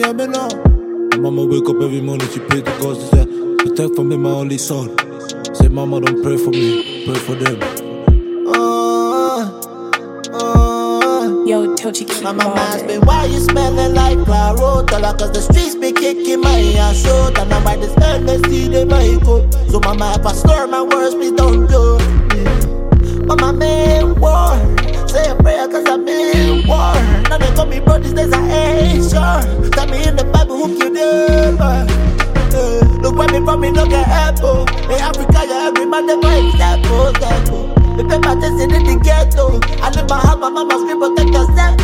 hear me now? Mama wake up every morning, she pray to God, she said, protect from me my only son. Say mama don't pray for me, pray for them. Yo, Tochi, keep My mama ballin'. asked me, why you smelling like Claro? Tell her cause the streets be kicking my ass short. And now by this NSC they might go. So mama, if I slur my words, please don't do it. Mama made war. Say a prayer cause I'm in war. Now they call me bro, these days I ain't sure. Tell me in the Bible who killed them. Look where me from, me no get apple. In Africa, yeah, every man they buy step. Me pay my test in the ghetto. I live my house, my mama scream, protect yourself.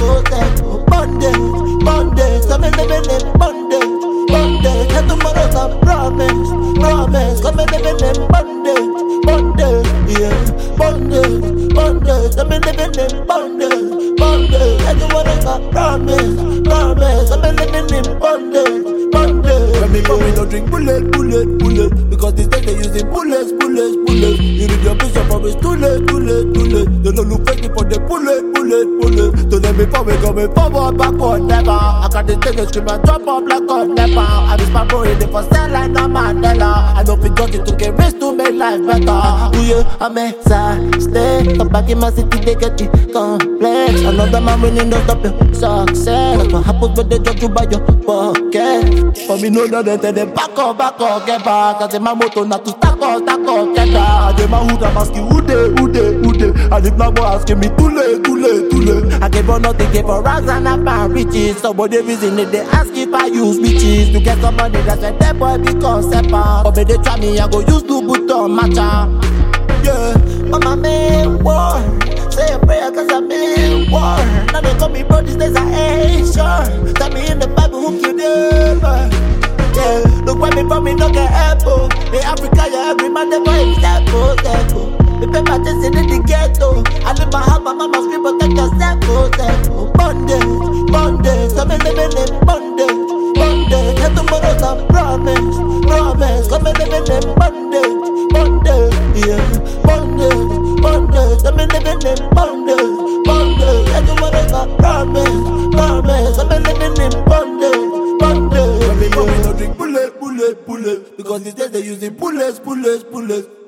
Bondage, come and live in bondage. And tomorrow's a promise. Come and live in bondage, yeah. Bondage, come and live in bondage. And tomorrow's a promise. Come and live in bondage. When me come, me don't drink bullet. Because these days they using bullets. You read your bishop, but it's too late. They don't look fake for the bullet. Don't let me come, we go, me forward, backward, never. I got this thing, scream and drop up like a never. I miss my bro in the first cell like no Mandela. I don't feel dirty to get rich to make life better. Ooh yeah, I'm excited. Come back in my city, they get it complex. Another man winning, don't stop your success. That's what happens when they judge you by your pocket. For me, no, they tell them back up, get back. Cause in my motto, not to stack up, get down. They my hood, I'm asking who they. And if my boy asking me too late. I gave her nothing, gave her rags and I found riches. Somebody reason it, they ask if I use bitches. To get some money, that's when that boy becomes separate. But when they try me, I go use two button matcha. Yeah, mama made war. Say a prayer cause I'm in war. Now they call me bro, these days I ain't sure. Tell me in the Bible who killed them. Yeah, look where me from, me no get apple. In Africa, yeah, every man they buy step. Me pay my test in the ghetto. I live my house, my mama scream, protect yourself. Bondage, come and live in bondage. And tomorrow's a promise. Come and live in bondage, yeah. Bondage, come and live in bondage. And tomorrow's a promise. Come and live in bondage. When me go, me no drink bullet. Because these days they using bullets.